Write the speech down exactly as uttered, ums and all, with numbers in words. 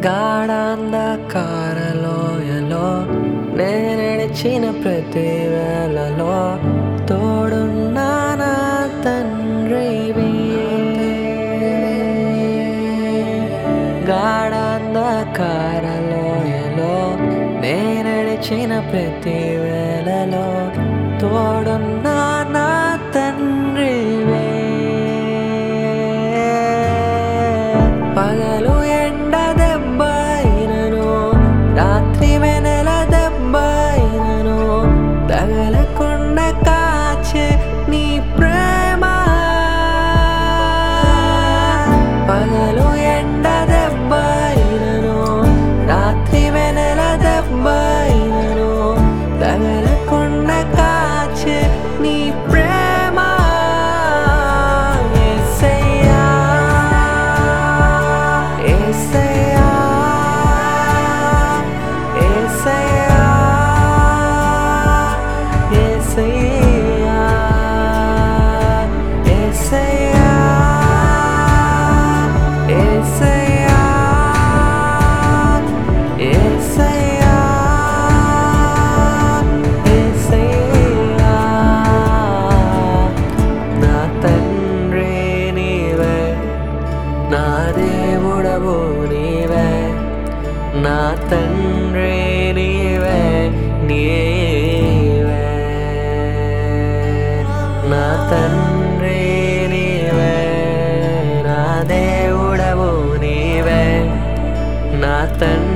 గాఢాంధకారలోయలో నే నడిచిన ప్రతి వేళలో తోడున్నా నా తండ్రివి. గాఢాంధకారలోయలో నే నడిచిన ప్రతి వేళలో తోడున్నా నా తండ్రివే. పగలు ఎండ దెబ్బైనను రాత్రి వెనెల దెబ్బైనను తగలకుండా కాచే నీ ప్రేమ. పగలు ఎండ దెబ్బైనను రాత్రి వెనెల దెబ్బైనను తగలకుండా కాచే నీ ప్రేమ. యేసయ్యా యేసయ్యా యేసయ్యా యేసయ్యా యేసయ్యా యేసయ్యా యేసయ్యా యేసయ్యా. నా తండ్రి నీవే, నా దేవుడవు నీవే, నా తండ్రి నీవే నీవే. నా తండ్రి నీవే, నా దేవుడవు నీవే, నా తండ్రి